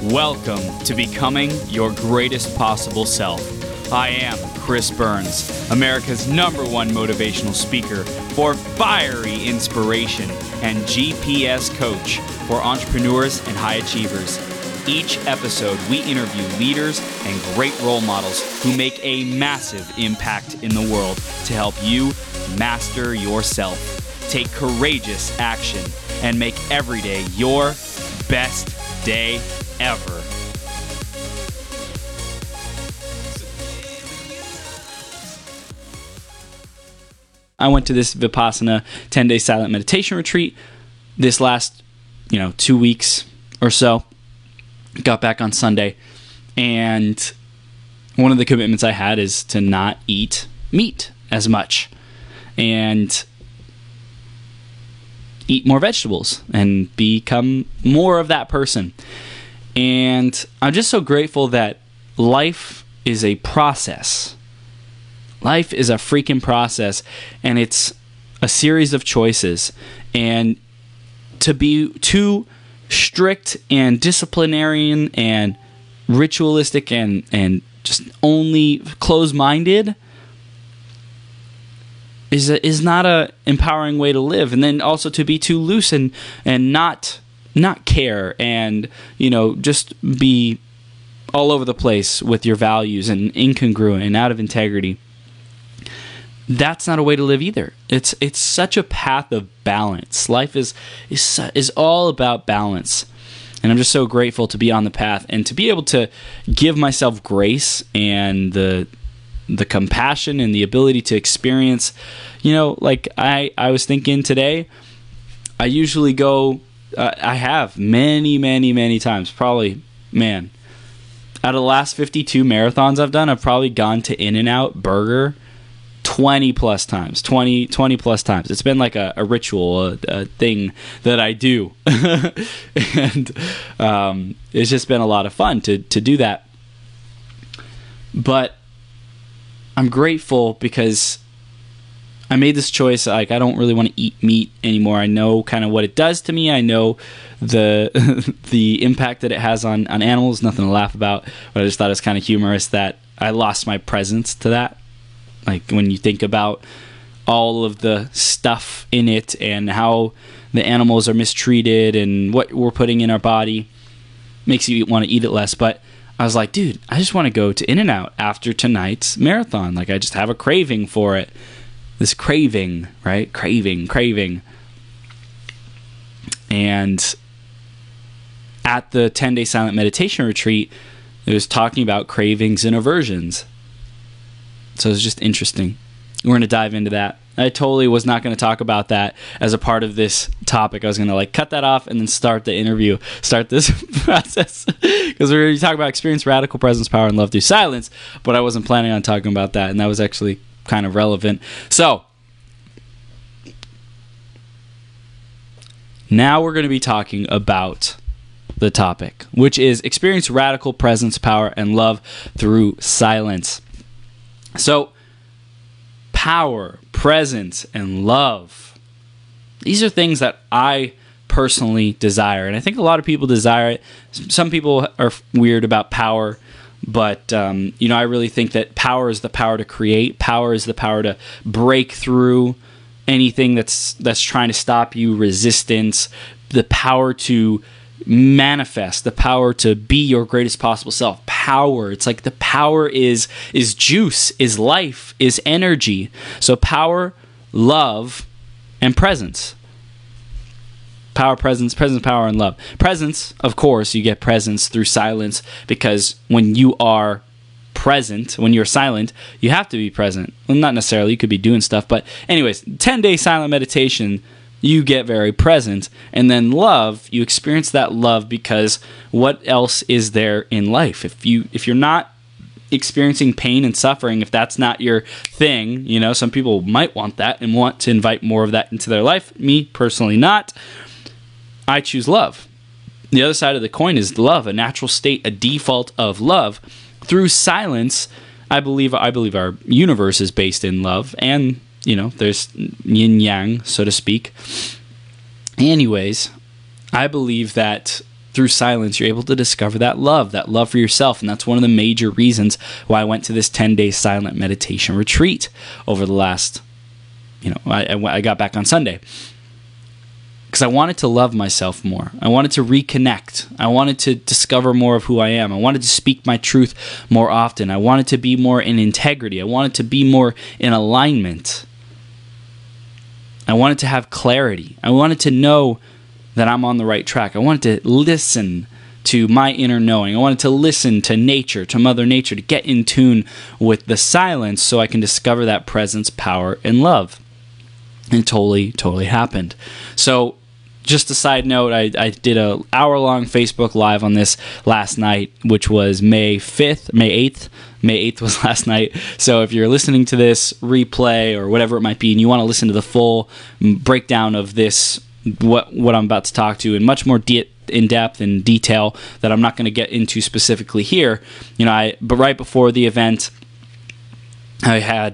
Welcome to Becoming Your Greatest Possible Self. I am Chris Burns, America's #1 motivational speaker for fiery inspiration and GPS coach for entrepreneurs and high achievers. Each episode, we interview leaders and great role models who make a massive impact in the world to help you master yourself, take courageous action, and make every day your best day ever. I went to this Vipassana 10-day silent meditation retreat this last, 2 weeks or so. Got back on Sunday, and one of the commitments I had is to not eat meat as much and eat more vegetables and become more of that person. And I'm just so grateful that life is a process. Life is a freaking process, and it's a series of choices. And to be too strict and disciplinarian and ritualistic and just only closed-minded is not a empowering way to live. And then also to be too loose and not care and just be all over the place with your values and incongruent and out of integrity. That's not a way to live either. It's such a path of balance. Life is all about balance. And I'm just so grateful to be on the path and to be able to give myself grace and the compassion and the ability to experience, like I was thinking today, I usually go, I have many times, probably, out of the last 52 marathons I've done, I've probably gone to In-N-Out Burger 20 plus times. It's been like a ritual, a thing that I do. And it's just been a lot of fun to do that. But I'm grateful because I made this choice. Like, I don't really want to eat meat anymore. I know kind of what it does to me. I know the impact that it has on animals. Nothing to laugh about. But I just thought it was kind of humorous that I lost my presence to that. Like, when you think about all of the stuff in it and how the animals are mistreated and what we're putting in our body, makes you want to eat it less. But I was like, dude, I just want to go to In-N-Out after tonight's marathon. Like, I just have a craving for it. This craving, right? Craving. And at the 10-day silent meditation retreat, it was talking about cravings and aversions. So it was just interesting. We're going to dive into that. I totally was not going to talk about that as a part of this topic. I was going to cut that off and then start the interview, start this process. Because we're going to talk about experience radical presence, power, and love through silence. But I wasn't planning on talking about that. And that was actually kind of relevant. So now we're going to be talking about the topic, which is experience radical presence, power, and love through silence. So, power, presence, and love. These are things that I personally desire. And I think a lot of people desire it. Some people are weird about power. But, I really think that power is the power to create. Power is the power to break through anything that's trying to stop you, resistance, the power to manifest, the power to be your greatest possible self. Power. It's like the power is juice, is life, is energy. So power, love, and presence. Power, presence, power, and love. Presence, of course, you get presence through silence, because when you are present, when you're silent, you have to be present. Well, not necessarily, you could be doing stuff, but anyways, 10-day silent meditation, you get very present. And then love, you experience that love because what else is there in life? If you're not experiencing pain and suffering, if that's not your thing, some people might want that and want to invite more of that into their life. Me, personally, not. I choose love. The other side of the coin is love, a natural state, a default of love. Through silence, I believe our universe is based in love, and there's yin yang, so to speak. Anyways, I believe that through silence, you're able to discover that love for yourself. And that's one of the major reasons why I went to this 10-day silent meditation retreat over the last, I got back on Sunday. Because I wanted to love myself more. I wanted to reconnect. I wanted to discover more of who I am. I wanted to speak my truth more often. I wanted to be more in integrity. I wanted to be more in alignment. I wanted to have clarity. I wanted to know that I'm on the right track. I wanted to listen to my inner knowing. I wanted to listen to nature, to Mother Nature, to get in tune with the silence so I can discover that presence, power, and love. And totally happened. So, just a side note, I did an hour-long Facebook Live on this last night, which was May 8th. May 8th was last night. So if you're listening to this replay or whatever it might be, and you want to listen to the full breakdown of this, what I'm about to talk to in much more in depth and detail that I'm not going to get into specifically here, but right before the event, I had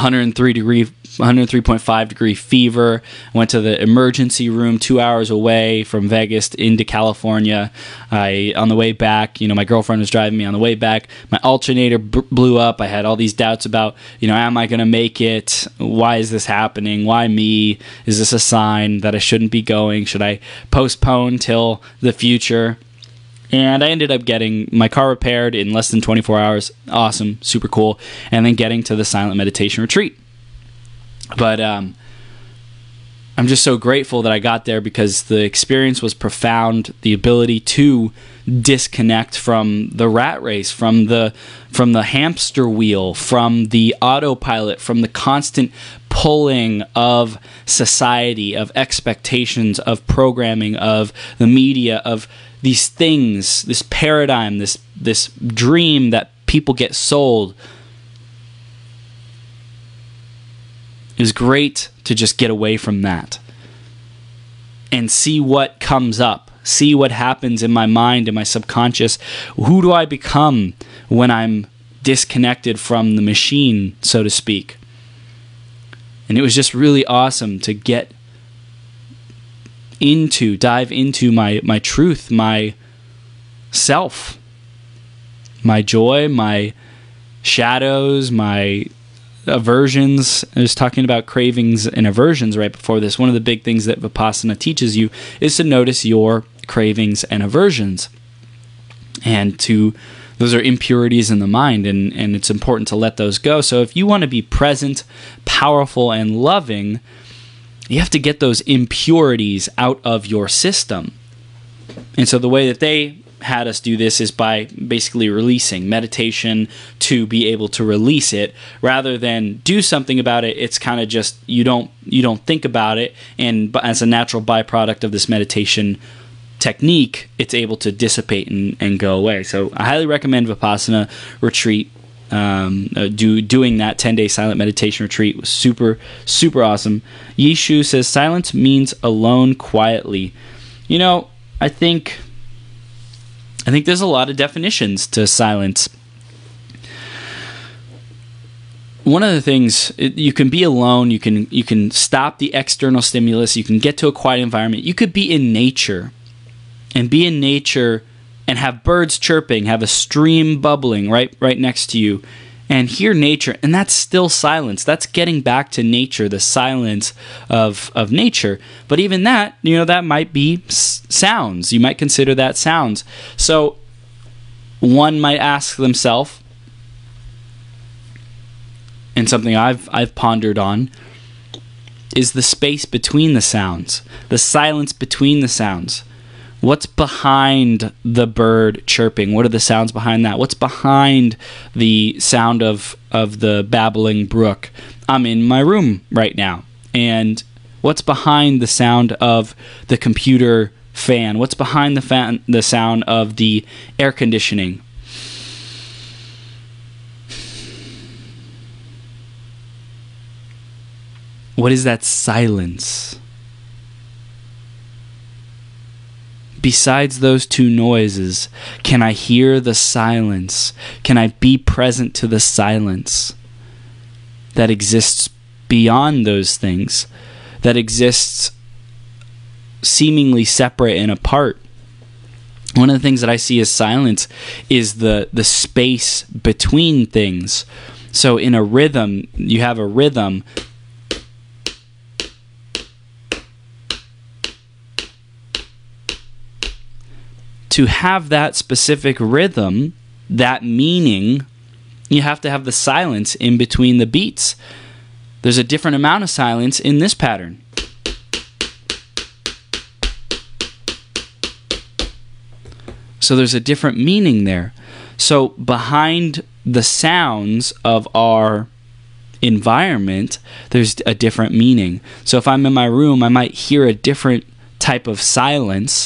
103.5 degree fever. I went to the emergency room 2 hours away from Vegas into California. On the way back, my girlfriend was driving me on the way back. My alternator blew up. I had all these doubts about, am I going to make it? Why is this happening? Why me? Is this a sign that I shouldn't be going? Should I postpone till the future? And I ended up getting my car repaired in less than 24 hours. Awesome, super cool. And then getting to the silent meditation retreat. But I'm just so grateful that I got there because the experience was profound. The ability to disconnect from the rat race, from the hamster wheel, from the autopilot, from the constant pulling of society, of expectations, of programming, of the media, of these things, this paradigm, this dream that people get sold. It was great to just get away from that and see what comes up, see what happens in my mind, in my subconscious. Who do I become when I'm disconnected from the machine, so to speak? And it was just really awesome to dive into my truth, my self, my joy, my shadows, my aversions. I was talking about cravings and aversions right before this. One of the big things that Vipassana teaches you is to notice your cravings and aversions. And those are impurities in the mind, and it's important to let those go. So if you want to be present, powerful, and loving, you have to get those impurities out of your system. And so the way that they had us do this is by basically releasing meditation to be able to release it rather than do something about it. It's kind of just you don't think about it, and as a natural byproduct of this meditation technique, it's able to dissipate and go away. So I highly recommend Vipassana retreat. Doing that 10-day silent meditation retreat was super, super awesome. Yishu says, silence means alone quietly. I think there's a lot of definitions to silence. One of the things, you can be alone, you can stop the external stimulus, you can get to a quiet environment. You could be in nature and have birds chirping, have a stream bubbling right next to you, and hear nature, and that's still silence. That's getting back to nature, the silence of nature. But even that, that might be sounds. You might consider that sounds. So one might ask themselves, and something I've pondered on, is the space between the sounds, the silence between the sounds. What's behind the bird chirping? What are the sounds behind that? What's behind the sound of the babbling brook? I'm in my room right now. And what's behind the sound of the computer fan? What's behind the sound of the air conditioning? What is that silence? Besides those two noises, can I hear the silence? Can I be present to the silence that exists beyond those things, that exists seemingly separate and apart? One of the things that I see as silence is the space between things. So in a rhythm, you have a rhythm. To have that specific rhythm, that meaning, you have to have the silence in between the beats. There's a different amount of silence in this pattern. So there's a different meaning there. So behind the sounds of our environment, there's a different meaning. So if I'm in my room, I might hear a different type of silence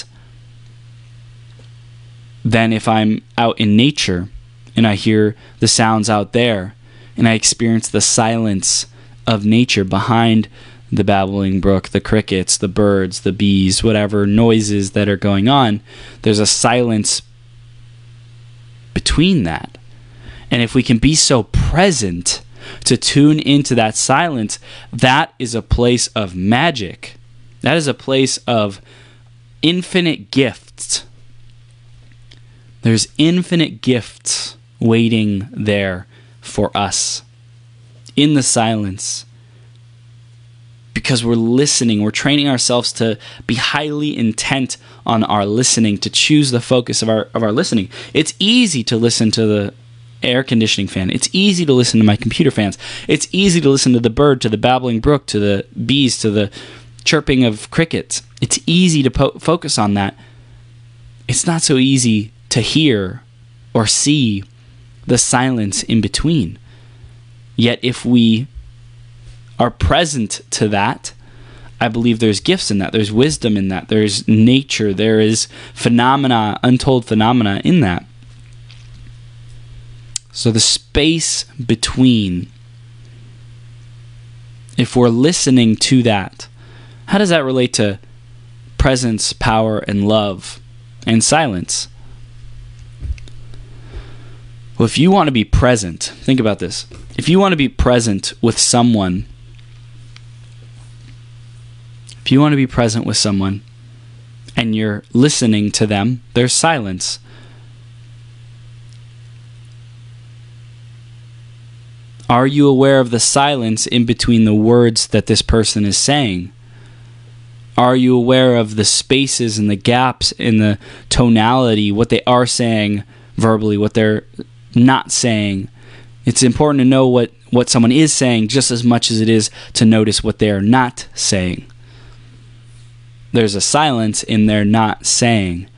than if I'm out in nature and I hear the sounds out there and I experience the silence of nature behind the babbling brook, the crickets, the birds, the bees, whatever noises that are going on. There's a silence between that. And if we can be so present to tune into that silence, that is a place of magic. That is a place of infinite gifts. There's infinite gifts waiting there for us in the silence. Because we're listening, we're training ourselves to be highly intent on our listening, to choose the focus of our listening. It's easy to listen to the air conditioning fan. It's easy to listen to my computer fans. It's easy to listen to the bird, to the babbling brook, to the bees, to the chirping of crickets. It's easy to focus on that. It's not so easy to hear or see the silence in between. Yet if we are present to that, I believe there's gifts in that. There's wisdom in that. There's nature. There is phenomena, untold phenomena in that. So the space between, if we're listening to that, how does that relate to presence, power, and love, and silence? Well, if you want to be present, think about this. If you want to be present with someone, and you're listening to them, there's silence. Are you aware of the silence in between the words that this person is saying? Are you aware of the spaces and the gaps in the tonality, what they are saying verbally, what they're not saying? It's important to know what someone is saying just as much as it is to notice what they are not saying. There's a silence in their not saying.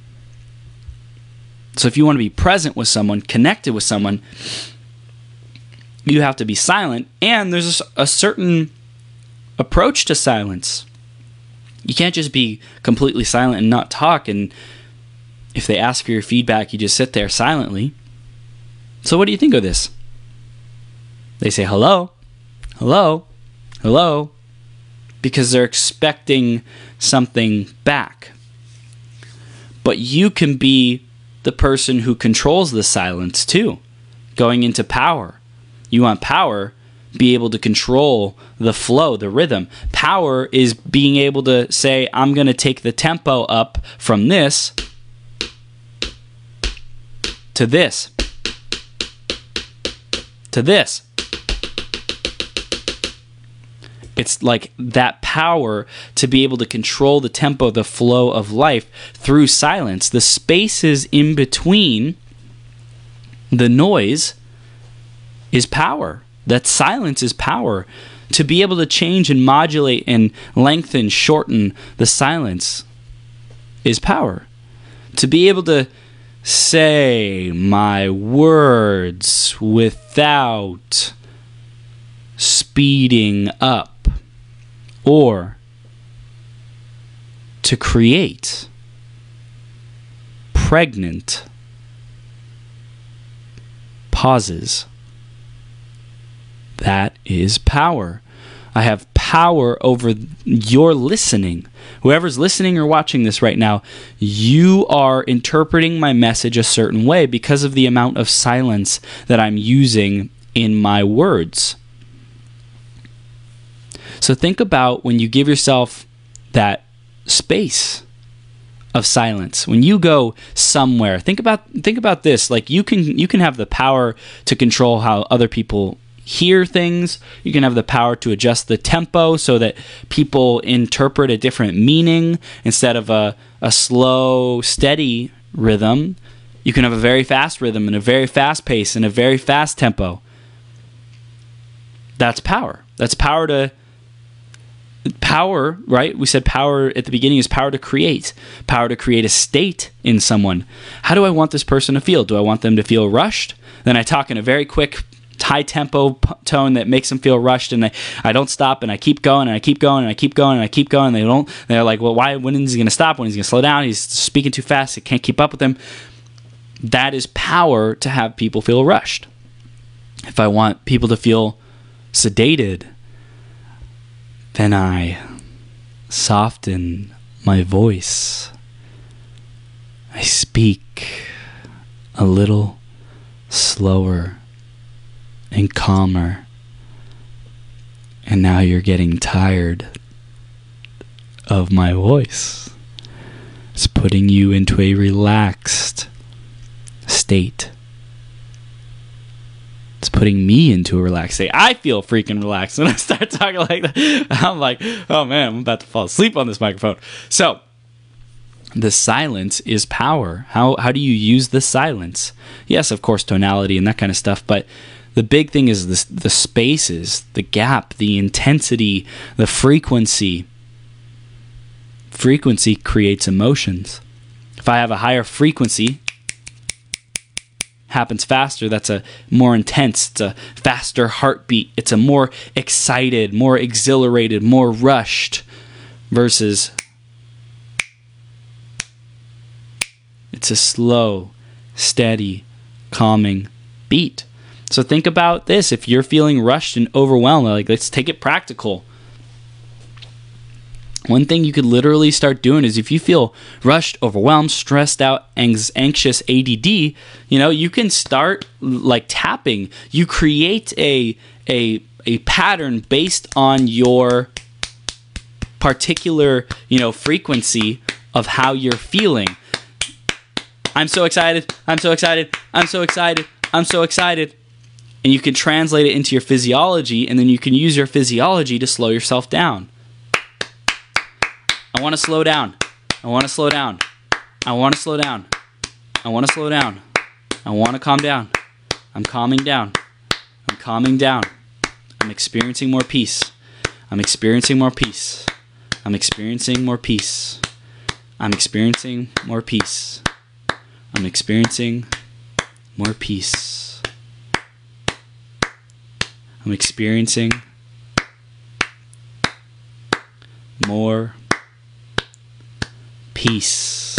So if you want to be present with someone, connected with someone, you have to be silent, and there's a certain approach to silence. You can't just be completely silent and not talk, and if they ask for your feedback, you just sit there silently. So what do you think of this? They say hello, hello, hello, because they're expecting something back. But you can be the person who controls the silence too, going into power. You want power, be able to control the flow, the rhythm. Power is being able to say, I'm going to take the tempo up from this to this to this. It's like that power to be able to control the tempo, the flow of life through silence. The spaces in between the noise is power. That silence is power. To be able to change and modulate and lengthen, shorten the silence is power. To be able to say my words without speeding up, or to create pregnant pauses. That is power. I have power over your listening. Whoever's listening or watching this right now, you are interpreting my message a certain way because of the amount of silence that I'm using in my words. So think about when you give yourself that space of silence. When you go somewhere, think about this. Like you can have the power to control how other people hear things. You can have the power to adjust the tempo so that people interpret a different meaning instead of a slow, steady rhythm. You can have a very fast rhythm and a very fast pace and a very fast tempo. That's power. That's power, right? We said power at the beginning is power to create a state in someone. How do I want this person to feel? Do I want them to feel rushed? Then I talk in a very quick, high tempo tone that makes them feel rushed, and I don't stop, and I keep going, and I keep going, and I keep going, and I keep going. They're like, well, why? When is he going to stop? When is he going to slow down? He's speaking too fast. I can't keep up with him. That is power to have people feel rushed. If I want people to feel sedated, then I soften my voice. I speak a little slower and calmer. And now you're getting tired of my voice. It's putting you into a relaxed state. It's putting me into a relaxed state. I feel freaking relaxed when I start talking like that. I'm like, oh man, I'm about to fall asleep on this microphone. So, the silence is power. How do you use the silence? Yes, of course, tonality and that kind of stuff, but the big thing is the spaces, the gap, the intensity, the frequency. Frequency creates emotions. If I have a higher frequency, happens faster, that's a more intense, it's a faster heartbeat, it's a more excited, more exhilarated, more rushed, versus it's a slow, steady, calming beat. So think about this. If you're feeling rushed and overwhelmed, like, let's take it practical. One thing you could literally start doing is if you feel rushed, overwhelmed, stressed out, anxious, ADD, you can start like tapping. You create a pattern based on your particular, frequency of how you're feeling. I'm so excited. I'm so excited. I'm so excited. I'm so excited. And you can translate it into your physiology, and then you can use your physiology to slow yourself down. I want to slow down. I want to slow down. I want to slow down. I want to slow down. I want to calm down. I'm calming down. I'm calming down. I'm experiencing more peace. I'm experiencing more peace. I'm experiencing more peace. I'm experiencing more peace. I'm experiencing more peace. I'm experiencing more peace.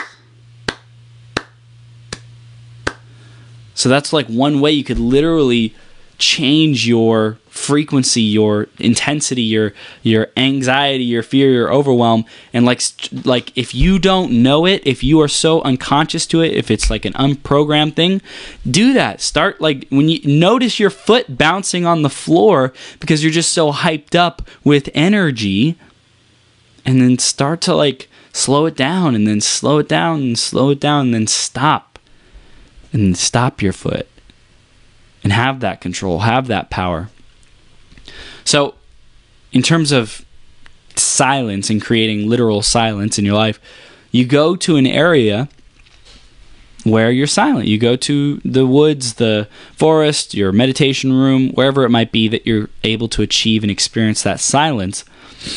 So that's like one way you could literally change your frequency, your intensity, your anxiety, your fear, your overwhelm. And like if you don't know it, if you are so unconscious to it, if it's like an unprogrammed thing, do that. Start like when you notice your foot bouncing on the floor because you're just so hyped up with energy, and then start to like slow it down, and then slow it down, and slow it down, and then stop. And then stop your foot. And have that control, have that power. So, in terms of silence and creating literal silence in your life, you go to an area where you're silent. You go to the woods, the forest, your meditation room, wherever it might be that you're able to achieve and experience that silence.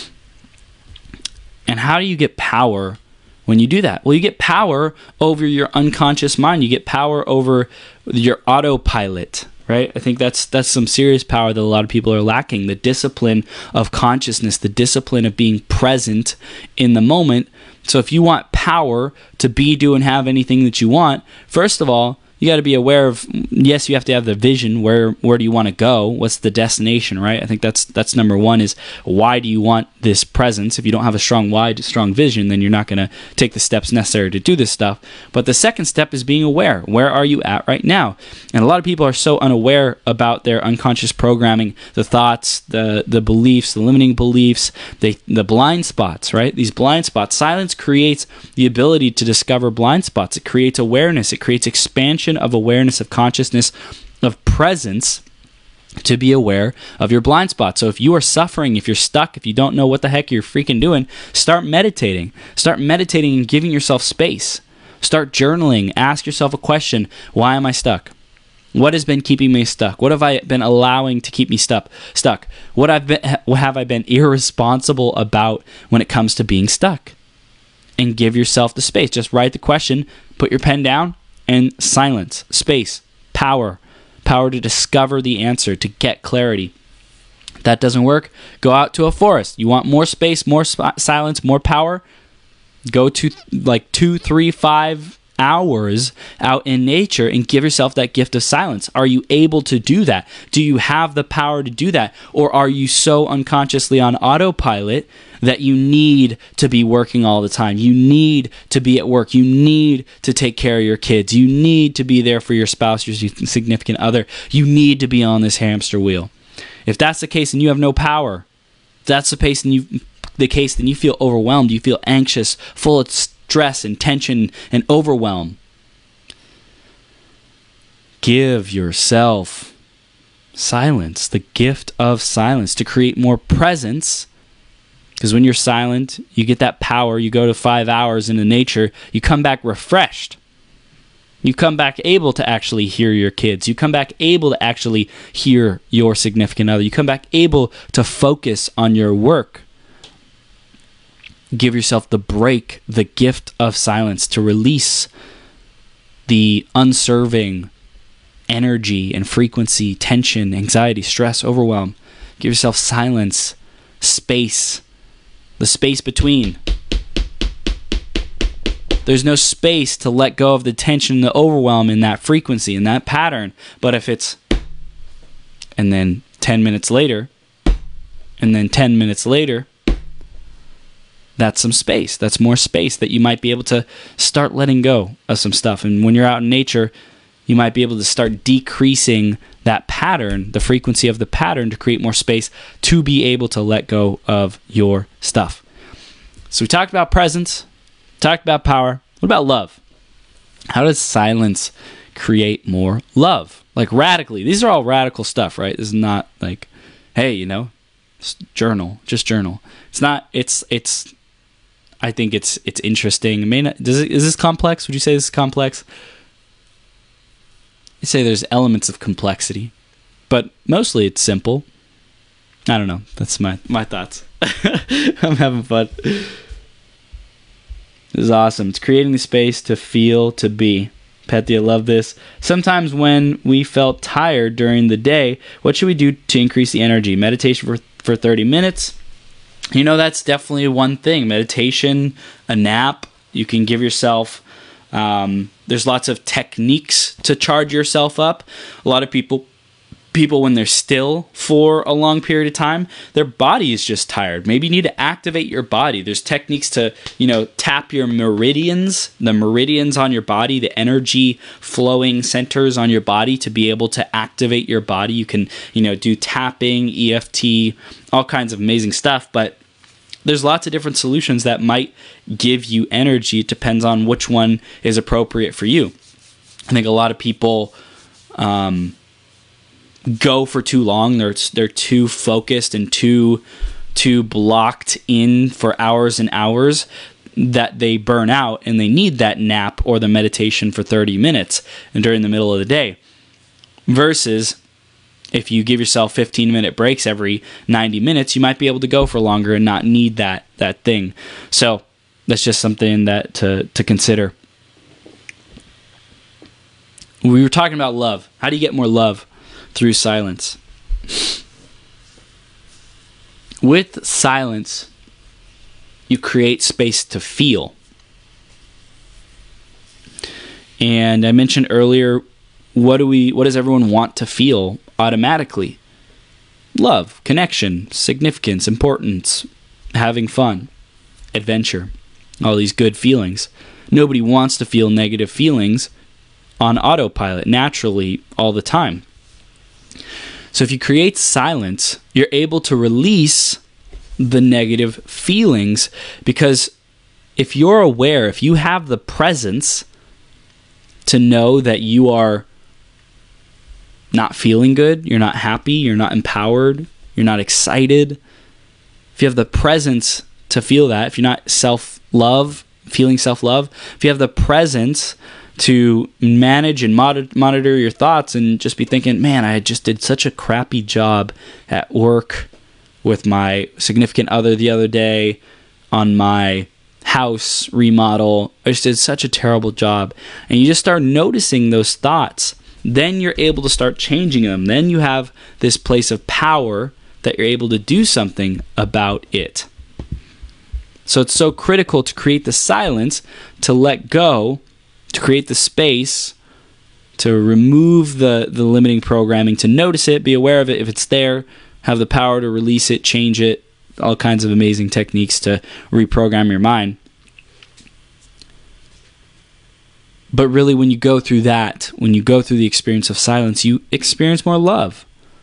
And how do you get power when you do that? Well, you get power over your unconscious mind. You get power over your autopilot, right? I think that's some serious power that a lot of people are lacking. The discipline of consciousness, the discipline of being present in the moment. So if you want power to be, do, and have anything that you want, first of all, You got to be aware of, yes, you have to have the vision. Where do you want to go? What's the destination, right? I think that's number one, is why do you want this presence? If you don't have a strong why, strong vision, then you're not going to take the steps necessary to do this stuff. But the second step is being aware. Where are you at right now? And a lot of people are so unaware about their unconscious programming, the thoughts, the beliefs, the limiting beliefs, the blind spots, right? These blind spots. Silence creates the ability to discover blind spots. It creates awareness. It creates expansion of awareness, of consciousness, of presence, to be aware of your blind spots. So if you are suffering, if you're stuck, if you don't know what the heck you're freaking doing, start meditating. Start meditating and giving yourself space. Start journaling. Ask yourself a question. Why am I stuck? What has been keeping me stuck? What have I been allowing to keep me stuck? What have I been irresponsible about when it comes to being stuck? And give yourself the space. Just write the question, put your pen down, and silence, space, power to discover the answer, to get clarity. If that doesn't work, go out to a forest. You want more space, more silence, more power? Go to like 2, 3, 5 hours out in nature and give yourself that gift of silence. Are you able to do that? Do you have the power to do that? Or are you so unconsciously on autopilot that you need to be working all the time? You need to be at work. You need to take care of your kids. You need to be there for your spouse, your significant other. You need to be on this hamster wheel. If that's the case and you have no power, if that's the case then you feel overwhelmed. You feel anxious, full of stress and tension and overwhelm. Give yourself silence, the gift of silence, to create more presence. Because when you're silent, you get that power. You go to 5 hours into nature, you come back refreshed. You come back able to actually hear your kids. You come back able to actually hear your significant other. You come back able to focus on your work. Give yourself the break, the gift of silence, to release the unserving energy and frequency, tension, anxiety, stress, overwhelm. Give yourself silence, space, the space between. There's no space to let go of the tension, the overwhelm in that frequency, in that pattern. But if it's, and then 10 minutes later, and then 10 minutes later, that's some space. That's more space that you might be able to start letting go of some stuff. And when you're out in nature, you might be able to start decreasing that pattern, the frequency of the pattern, to create more space to be able to let go of your stuff. So we talked about presence, talked about power. What about love? How does silence create more love? Like radically. These are all radical stuff, right? This is not like, hey, just journal. It's not, I think it's interesting. Is this complex? Would you say this is complex? You say there's elements of complexity, but mostly it's simple. I don't know. That's my thoughts. I'm having fun. This is awesome. It's creating the space to feel, to be. Pethy, I love this. Sometimes when we felt tired during the day, what should we do to increase the energy? Meditation for 30 minutes. That's definitely one thing. Meditation, a nap. You can give yourself, there's lots of techniques to charge yourself up. A lot of people when they're still for a long period of time, their body is just tired. Maybe you need to activate your body. There's techniques to, tap your meridians, the meridians on your body, the energy flowing centers on your body, to be able to activate your body. You can, do tapping, EFT, all kinds of amazing stuff, but there's lots of different solutions that might give you energy. It depends on which one is appropriate for you. I think a lot of people go for too long. They're too focused and too blocked in for hours and hours, that they burn out and they need that nap or the meditation for 30 minutes and during the middle of the day. Versus if you give yourself 15-minute breaks every 90 minutes, you might be able to go for longer and not need that thing. So that's just something that to consider. We were talking about love. How do you get more love? Through silence. With silence, you create space to feel. And I mentioned earlier, what does everyone want to feel automatically? Love, connection, significance, importance, having fun, adventure, all these good feelings. Nobody wants to feel negative feelings on autopilot naturally all the time. So if you create silence, you're able to release the negative feelings, because if you're aware, if you have the presence to know that you are not feeling good, you're not happy, you're not empowered, you're not excited, if you have the presence to feel that, if you're not feeling self-love, if you have the presence to manage and monitor your thoughts and just be thinking, man, I just did such a crappy job at work with my significant other the other day on my house remodel. I just did such a terrible job. And you just start noticing those thoughts. Then you're able to start changing them. Then you have this place of power that you're able to do something about it. So it's so critical to create the silence, to let go, to create the space, to remove the limiting programming, to notice it, be aware of it if it's there, have the power to release it, change it, all kinds of amazing techniques to reprogram your mind. But really, when you go through that, when you go through the experience of silence, you experience more love.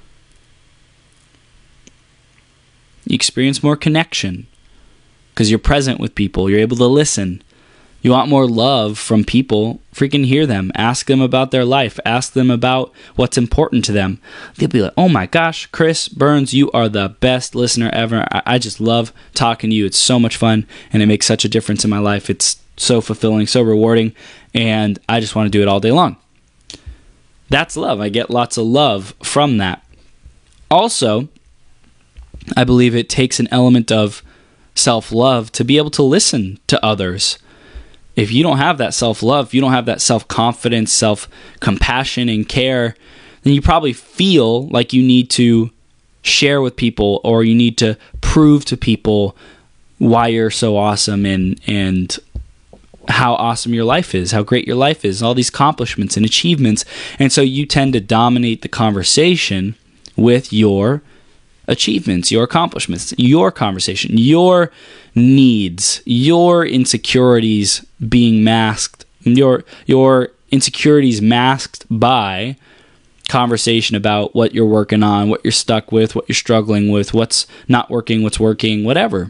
You experience more connection because you're present with people. You're able to listen. You want more love from people, freaking hear them. Ask them about their life. Ask them about what's important to them. They'll be like, oh my gosh, Chris Burns, you are the best listener ever. I just love talking to you. It's so much fun, and it makes such a difference in my life. It's so fulfilling, so rewarding, and I just want to do it all day long. That's love. I get lots of love from that. Also, I believe it takes an element of self-love to be able to listen to others. If you don't have that self-love, if you don't have that self-confidence, self-compassion and care, then you probably feel like you need to share with people, or you need to prove to people why you're so awesome and how awesome your life is, how great your life is, all these accomplishments and achievements. And so you tend to dominate the conversation with your achievements, your accomplishments, your conversation, your needs, your insecurities being masked, your insecurities masked by conversation about what you're working on, what you're stuck with, what you're struggling with, what's not working, what's working, whatever.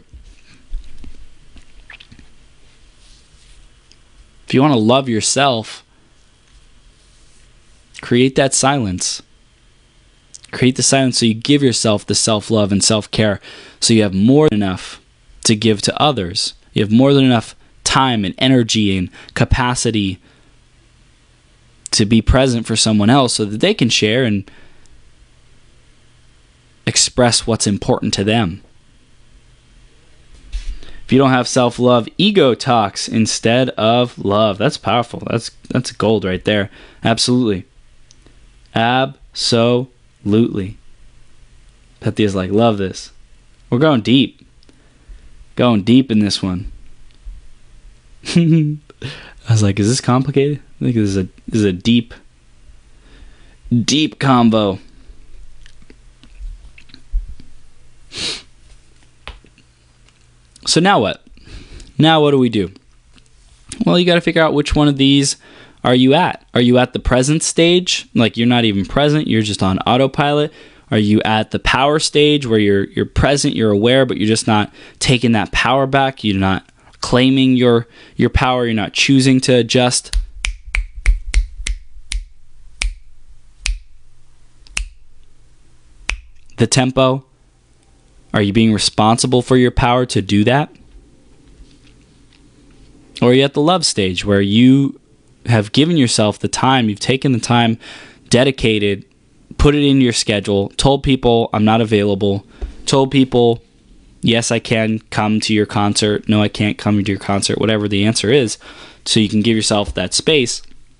If you want to love yourself, create that silence. Create the silence so you give yourself the self-love and self-care, so you have more than enough to give to others. You have more than enough time and energy and capacity to be present for someone else so that they can share and express what's important to them. If you don't have self-love, ego talks instead of love. That's powerful. That's gold right there. Absolutely. Absolutely. Pethia's like, love this. We're going deep. Going deep in this one. I was like, is this complicated? I think this is a deep combo. So now what? Now what do we do? Well, you got to figure out which one of these are you at. Are you at the present stage? Like you're not even present, you're just on autopilot. Are you at the power stage where you're present, you're aware, but you're just not taking that power back? You're not claiming your power, you're not choosing to adjust. The tempo. Are you being responsible for your power to do that? Or are you at the love stage where you have given yourself the time, you've taken the time, dedicated, put it in your schedule, told people I'm not available, told people, yes, I can come to your concert, no, I can't come to your concert, whatever the answer is, so you can give yourself that space.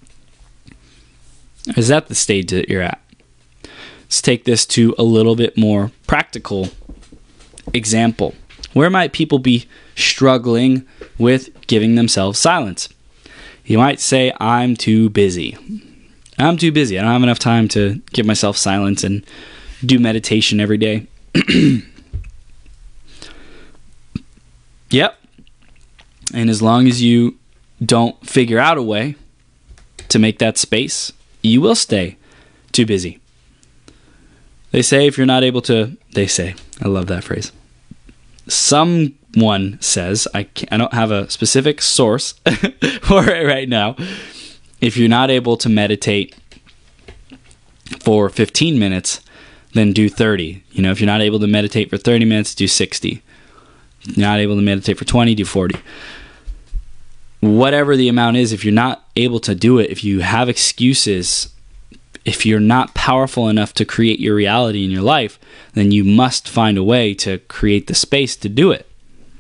Is that the stage that you're at? Let's take this to a little bit more practical example. Where might people be struggling with giving themselves silence? You might say, I'm too busy. I'm too busy. I don't have enough time to give myself silence and do meditation every day. Yep. And as long as you don't figure out a way to make that space, you will stay too busy. They say if you're not able to, I love that phrase. Someone says, I don't have a specific source for it right now. If you're not able to meditate for 15 minutes, then do 30. If you're not able to meditate for 30 minutes, do 60. If you're not able to meditate for 20, do 40. Whatever the amount is, if you're not able to do it, if you have excuses, if you're not powerful enough to create your reality in your life, then you must find a way to create the space to do it.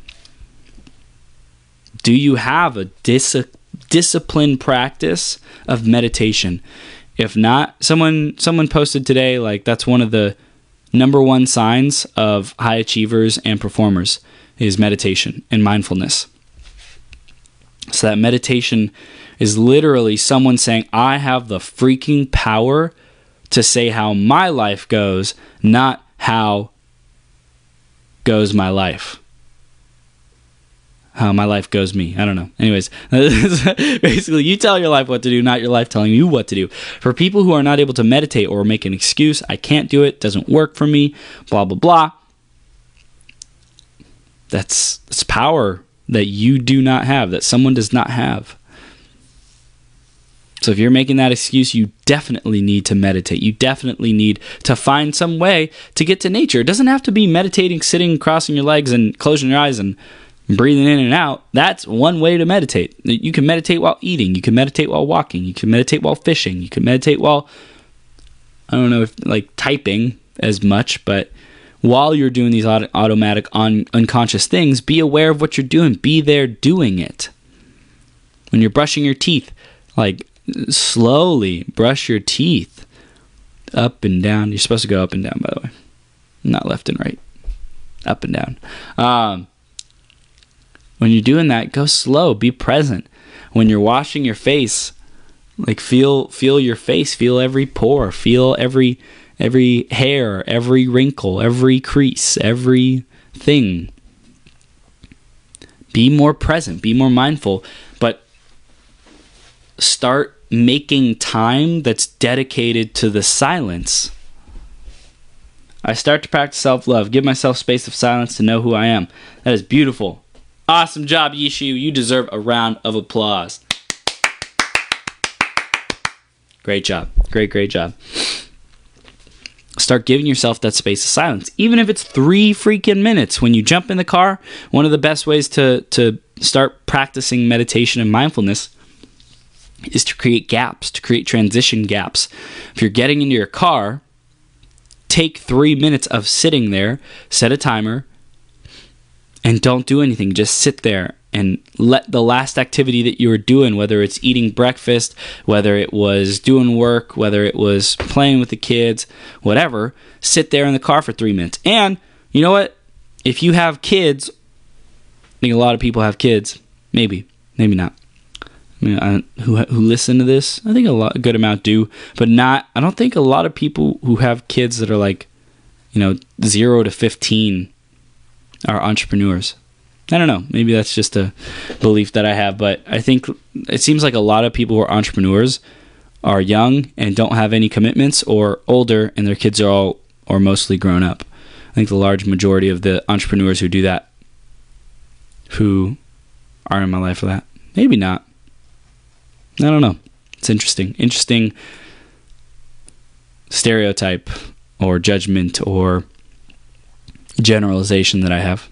Do you have a disciplined practice of meditation? If not, someone posted today, like, that's one of the number one signs of high achievers and performers is meditation and mindfulness. So that meditation is literally someone saying, I have the freaking power to say how my life goes, not how goes my life. How my life goes me. I don't know. Anyways, basically you tell your life what to do, not your life telling you what to do. For people who are not able to meditate or make an excuse, I can't do it, doesn't work for me, blah, blah, blah. That's power that you do not have, that someone does not have. So if you're making that excuse, you definitely need to meditate. You definitely need to find some way to get to nature. It doesn't have to be meditating, sitting, crossing your legs, and closing your eyes and breathing in and out. That's one way to meditate. You can meditate while eating. You can meditate while walking. You can meditate while fishing. You can meditate while, I don't know if like typing as much, but while you're doing these automatic unconscious things, be aware of what you're doing. Be there doing it. When you're brushing your teeth, like, slowly brush your teeth up and down. You're supposed to go up and down, by the way, not left and right. Up and down. When you're doing that, go slow. Be present. When you're washing your face, like, feel your face. Feel every pore. Feel every hair, every wrinkle, every crease, everything. Be more present. Be more mindful. But start making time that's dedicated to the silence. I start to practice self-love. Give myself space of silence to know who I am. That is beautiful. Awesome job, Yishu. You deserve a round of applause. Great job. Great job. Start giving yourself that space of silence. Even if it's 3 freaking minutes. When you jump in the car, one of the best ways to start practicing meditation and mindfulness is to create gaps, to create transition gaps. If you're getting into your car, take 3 minutes of sitting there, set a timer, and don't do anything. Just sit there and let the last activity that you were doing, whether it's eating breakfast, whether it was doing work, whether it was playing with the kids, whatever, sit there in the car for 3 minutes. And you know what? If you have kids, I think a lot of people have kids. Maybe not. I mean, who listen to this, I think a good amount do, but not. I don't think a lot of people who have kids that are like, 0 to 15 are entrepreneurs. I don't know. Maybe that's just a belief that I have, but I think it seems like a lot of people who are entrepreneurs are young and don't have any commitments, or older and their kids are all or mostly grown up. I think the large majority of the entrepreneurs who do that, who are in my life for that, maybe not. I don't know. It's interesting stereotype or judgment or generalization that I have.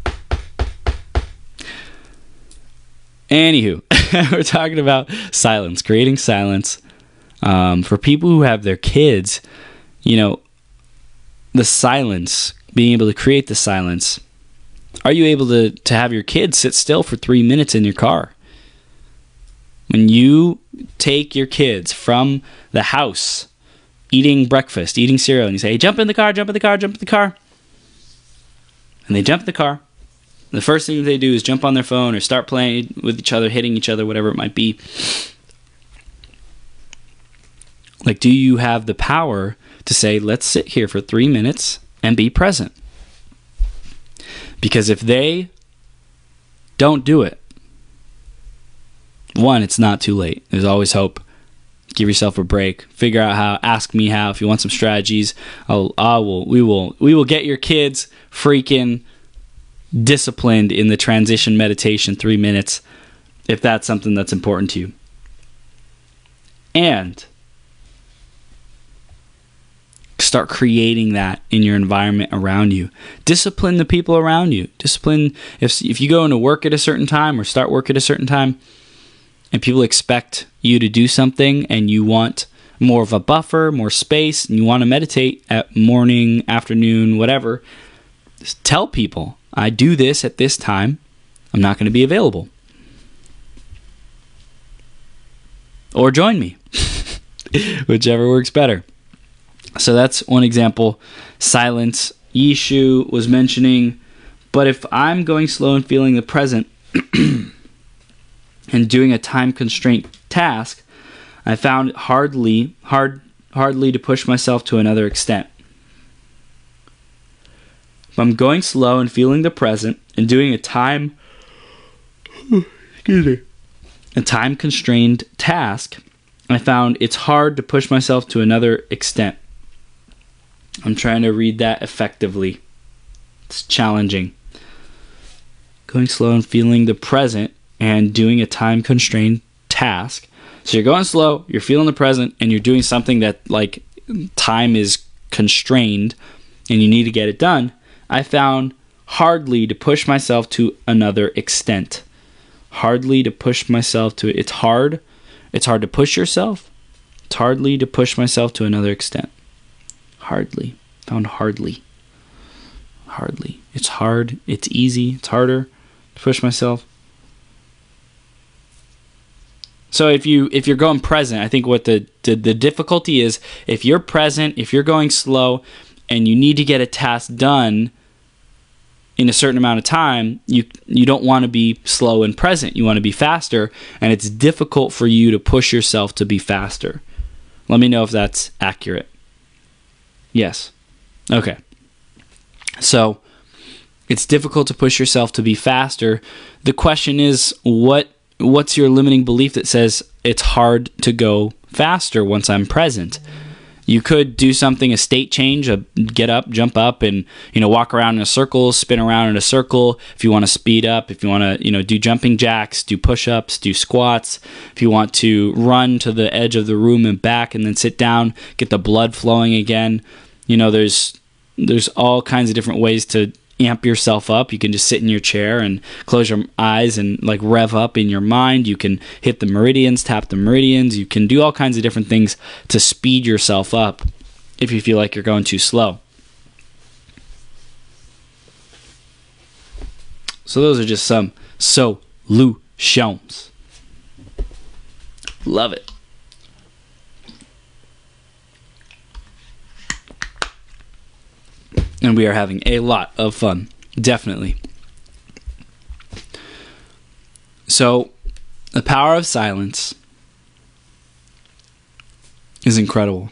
Anywho, we're talking about silence, creating silence. For people who have their kids, the silence, being able to create the silence. Are you able to have your kids sit still for 3 minutes in your car? When you take your kids from the house, eating breakfast, eating cereal, and you say, hey, jump in the car, and they jump in the car, The first thing they do is jump on their phone or start playing with each other, hitting each other, whatever it might be. Like, do you have the power to say, let's sit here for 3 minutes and be present? Because if they don't do it, one, it's not too late. There's always hope. Give yourself a break. Figure out how. Ask me how. If you want some strategies, we will get your kids freaking disciplined in the transition meditation 3 minutes, if that's something that's important to you. And start creating that in your environment around you. Discipline the people around you. Discipline if you go into work at a certain time or start work at a certain time, and people expect you to do something and you want more of a buffer, more space, and you want to meditate at morning, afternoon, whatever, just tell people, I do this at this time. I'm not going to be available. Or join me. Whichever works better. So that's one example. Silence. Yishu was mentioning, but if I'm going slow and feeling the present and doing a time constraint task, I found it hardly to push myself to another extent. If I'm going slow and feeling the present and doing a time constrained task, I found it's hard to push myself to another extent. I'm trying to read that effectively. It's challenging. Going slow and feeling the present and doing a time constrained task. So you're going slow, you're feeling the present, and you're doing something that like time is constrained and you need to get it done. I found hardly to push myself to another extent. Hardly to push myself to, it's hard to push yourself. It's hardly to push myself to another extent. Hardly. Found hardly. Hardly. It's hard. It's easy. It's harder to push myself. So if you're going present, I think what the difficulty is, if you're present, if you're going slow, and you need to get a task done in a certain amount of time, you don't want to be slow and present. You want to be faster, and it's difficult for you to push yourself to be faster. Let me know if that's accurate. Yes. Okay. So it's difficult to push yourself to be faster. The question is, what's your limiting belief that says it's hard to go faster once I'm present? You could do something, a state change, get up, jump up, and walk around in a circle, spin around in a circle. If you want to speed up, if you want to do jumping jacks, do push-ups, do squats. If you want to run to the edge of the room and back, and then sit down, get the blood flowing again. There's all kinds of different ways to amp yourself up. You can just sit in your chair and close your eyes and like rev up in your mind. You can hit the meridians, tap the meridians. You can do all kinds of different things to speed yourself up if you feel like you're going too slow. So those are just some solutions. Love it. And we are having a lot of fun. Definitely. So, the power of silence is incredible.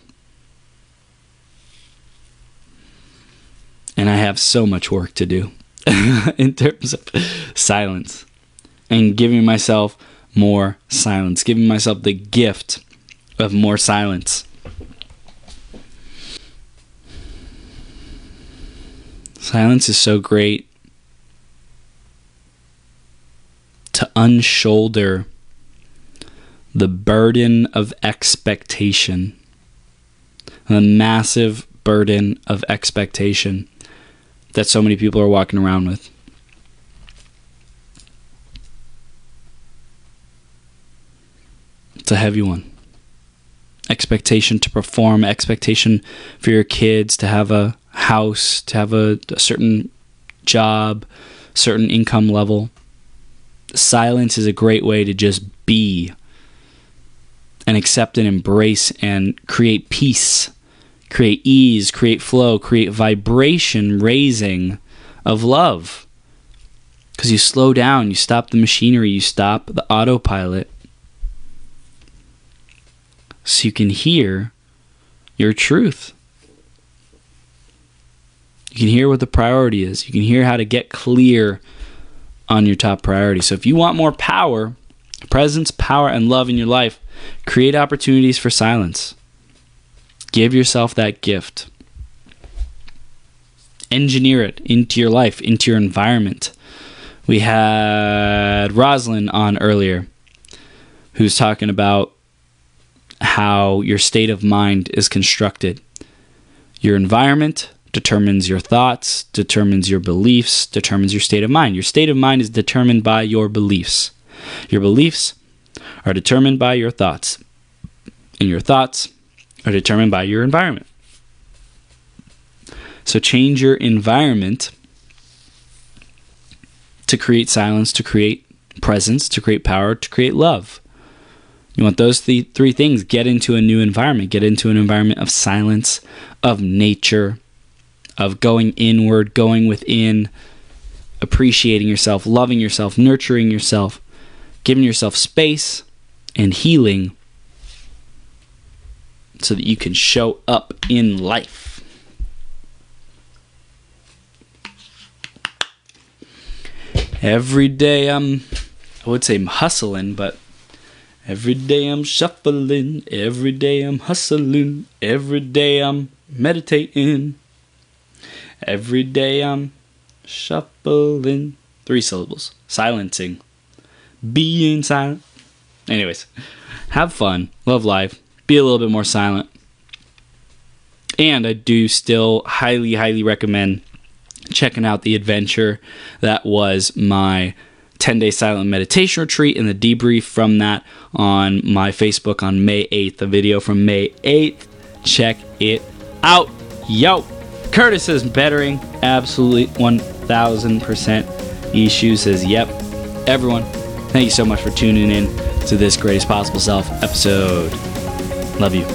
And I have so much work to do in terms of silence. And giving myself more silence. Giving myself the gift of more silence. Silence is so great to unshoulder the burden of expectation, the massive burden of expectation that so many people are walking around with. It's a heavy one. Expectation to perform, expectation for your kids to have a house, to have a certain job, certain income level. Silence is a great way to just be and accept and embrace and create peace, create ease, create flow, create vibration raising of love. Because you slow down, you stop the machinery, you stop the autopilot, so you can hear your truth. You can hear what the priority is. You can hear how to get clear on your top priority. So if you want more power, presence, power, and love in your life, create opportunities for silence. Give yourself that gift. Engineer it into your life, into your environment. We had Rosalind on earlier, who's talking about how your state of mind is constructed. Your environment determines your thoughts, determines your beliefs, determines your state of mind. Your state of mind is determined by your beliefs. Your beliefs are determined by your thoughts. And your thoughts are determined by your environment. So change your environment to create silence, to create presence, to create power, to create love. You want those three things. Get into a new environment. Get into an environment of silence, of nature, of going inward, going within, appreciating yourself, loving yourself, nurturing yourself, giving yourself space and healing so that you can show up in life. Every day I would say I'm hustling, but every day I'm shuffling, every day I'm hustling, every day I'm meditating, every day I'm shuffling. 3 syllables. Silencing. Being silent. Anyways, have fun, love life, be a little bit more silent. And I do still highly, highly recommend checking out the adventure that was my 10-day silent meditation retreat and the debrief from that on my Facebook on May 8th. The video from May 8th. Check it out. Yo! Curtis is bettering. Absolutely 1000%. Ishu says, yep. Everyone, thank you so much for tuning in to this Greatest Possible Self episode. Love you.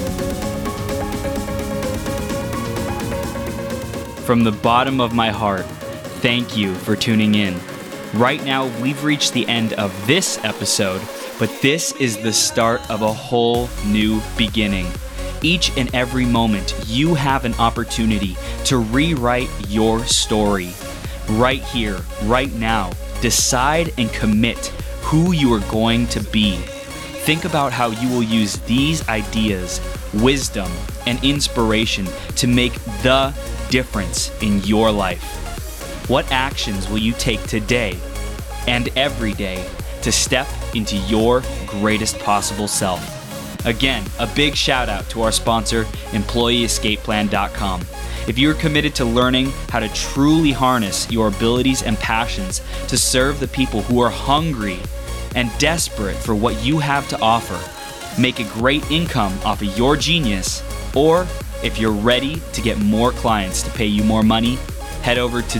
From the bottom of my heart, thank you for tuning in. Right now, we've reached the end of this episode, but this is the start of a whole new beginning. Each and every moment, you have an opportunity to rewrite your story. Right here, right now, decide and commit who you are going to be. Think about how you will use these ideas, wisdom, and inspiration to make the difference in your life. What actions will you take today and every day to step into your greatest possible self? Again, a big shout out to our sponsor, EmployeeEscapePlan.com. If you're committed to learning how to truly harness your abilities and passions to serve the people who are hungry and desperate for what you have to offer, make a great income off of your genius, or if you're ready to get more clients to pay you more money, head over to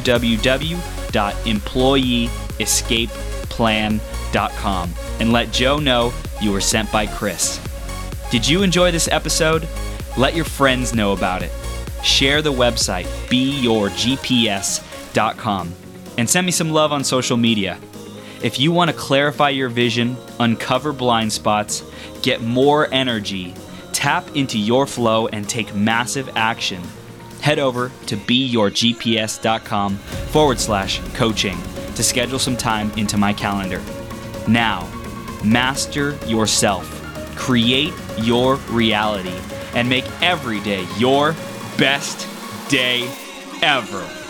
www.employeeescapeplan.com and let Joe know you were sent by Chris. Did you enjoy this episode? Let your friends know about it. Share the website, beyourgps.com, and send me some love on social media. If you want to clarify your vision, uncover blind spots, get more energy, tap into your flow, and take massive action, head over to beyourgps.com/coaching to schedule some time into my calendar. Now, master yourself, create your reality, and make every day your best day ever.